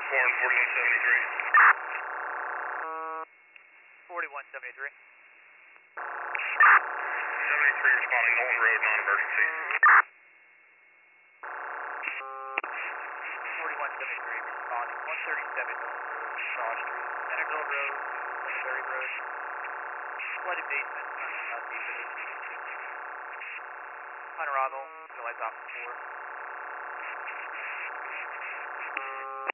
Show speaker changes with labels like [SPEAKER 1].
[SPEAKER 1] Warren 4173.
[SPEAKER 2] 4173.
[SPEAKER 1] 73 responding, Nolan Road, non-emergency.
[SPEAKER 2] 4173 responding, 137 Nolan Road, Cross Street, Centerville Road, Berry Road, flooded basement, southeast of 18. On arrival, utilize option 4.